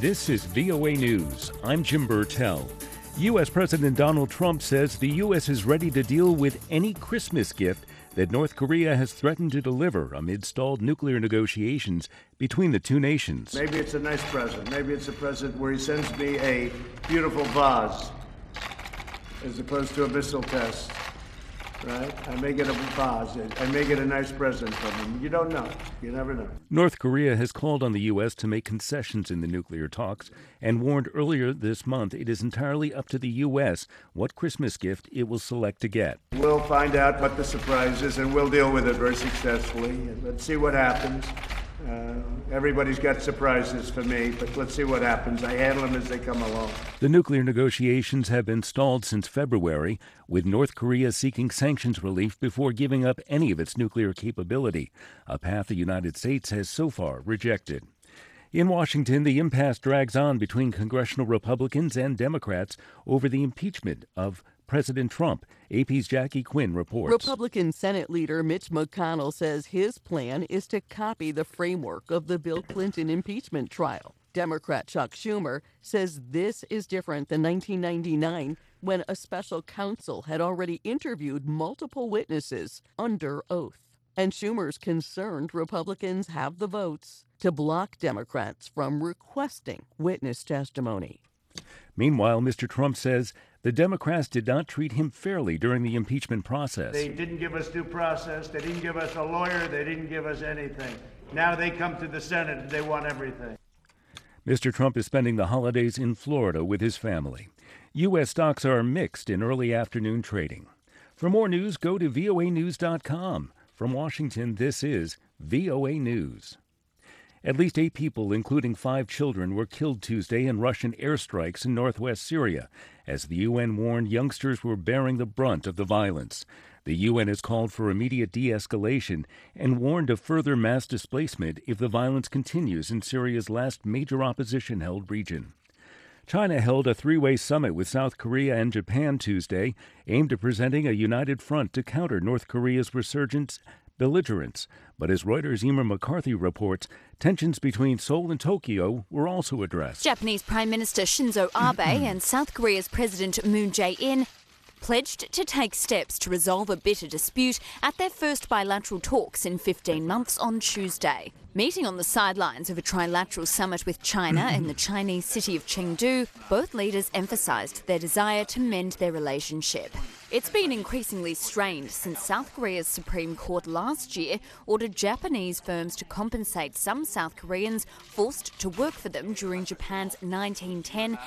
This is VOA News. I'm Jim Burtell. U.S. President Donald Trump says the U.S. is ready to deal with any Christmas gift that North Korea has threatened to deliver amid stalled nuclear negotiations between the two nations. Maybe it's a nice present. Maybe it's a present where he sends me a beautiful vase as opposed to a missile test. Right? I may get a vase. I may get a nice present from him. You don't know. You never know. North Korea has called on the U.S. to make concessions in the nuclear talks and warned earlier this month it is entirely up to the U.S. what Christmas gift it will select to get. We'll find out what the surprise is, and we'll deal with it very successfully. And let's see what happens. Everybody's got surprises for me, but let's see what happens. I handle them as they come along. The nuclear negotiations have been stalled since February, with North Korea seeking sanctions relief before giving up any of its nuclear capability, a path the United States has so far rejected. In Washington, the impasse drags on between congressional Republicans and Democrats over the impeachment of President Trump. AP's Jackie Quinn reports. Republican Senate leader Mitch McConnell says his plan is to copy the framework of the Bill Clinton impeachment trial. Democrat Chuck Schumer says this is different than 1999, when a special counsel had already interviewed multiple witnesses under oath. And Schumer's concerned Republicans have the votes to block Democrats from requesting witness testimony. Meanwhile, Mr. Trump says the Democrats did not treat him fairly during the impeachment process. They didn't give us due process. They didn't give us a lawyer. They didn't give us anything. Now they come to the Senate and they want everything. Mr. Trump is spending the holidays in Florida with his family. U.S. stocks are mixed in early afternoon trading. For more news, go to voanews.com. From Washington, this is VOA News. At least 8 people, including 5 children, were killed Tuesday in Russian airstrikes in northwest Syria, as the UN warned youngsters were bearing the brunt of the violence. The UN has called for immediate de-escalation and warned of further mass displacement if the violence continues in Syria's last major opposition-held region. China held a 3-way summit with South Korea and Japan Tuesday, aimed at presenting a united front to counter North Korea's resurgent belligerence. But as Reuters' Emer McCarthy reports, tensions between Seoul and Tokyo were also addressed. Japanese Prime Minister Shinzo Abe and South Korea's President Moon Jae-in pledged to take steps to resolve a bitter dispute at their first bilateral talks in 15 months on Tuesday. Meeting on the sidelines of a trilateral summit with China in the Chinese city of Chengdu, both leaders emphasized their desire to mend their relationship. It's been increasingly strained since South Korea's Supreme Court last year ordered Japanese firms to compensate some South Koreans forced to work for them during Japan's 1910 to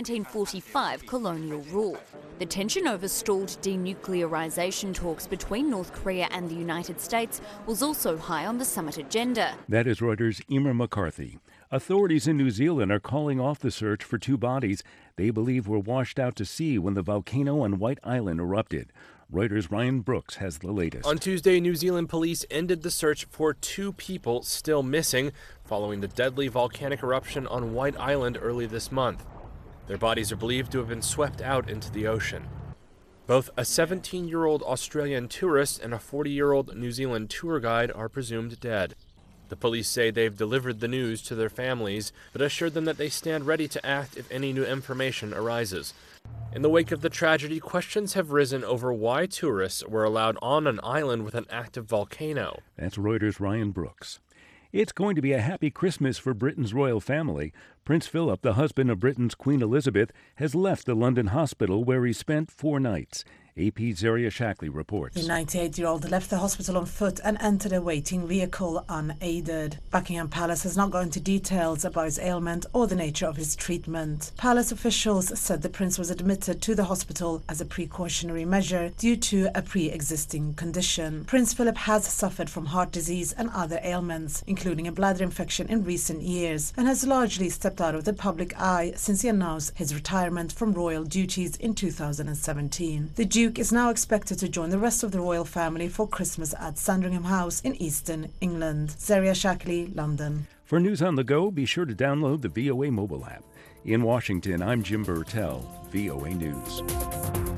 1945 colonial rule. The tension over stalled denuclearization talks between North Korea and the United States was also high on the summit agenda. That is Reuters' Emer McCarthy. Authorities in New Zealand are calling off the search for 2 bodies they believe were washed out to sea when the volcano on White Island erupted. Reuters' Ryan Brooks has the latest. On Tuesday, New Zealand police ended the search for 2 people still missing following the deadly volcanic eruption on White Island early this month. Their bodies are believed to have been swept out into the ocean. Both a 17-year-old Australian tourist and a 40-year-old New Zealand tour guide are presumed dead. The police say they've delivered the news to their families, but assured them that they stand ready to act if any new information arises. In the wake of the tragedy, questions have risen over why tourists were allowed on an island with an active volcano. That's Reuters' Ryan Brooks. It's going to be a happy Christmas for Britain's royal family. Prince Philip, the husband of Britain's Queen Elizabeth, has left the London hospital where he spent 4 nights. AP's Zaria Shackley reports. The 98-year-old left the hospital on foot and entered a waiting vehicle unaided. Buckingham Palace has not gone into details about his ailment or the nature of his treatment. Palace officials said the prince was admitted to the hospital as a precautionary measure due to a pre-existing condition. Prince Philip has suffered from heart disease and other ailments, including a bladder infection in recent years, and has largely stepped out of the public eye since he announced his retirement from royal duties in 2017. The Duke is now expected to join the rest of the royal family for Christmas at Sandringham House in eastern England. Zaria Shackley, London. For news on the go, be sure to download the VOA mobile app. In Washington, I'm Jim Burtell, VOA News.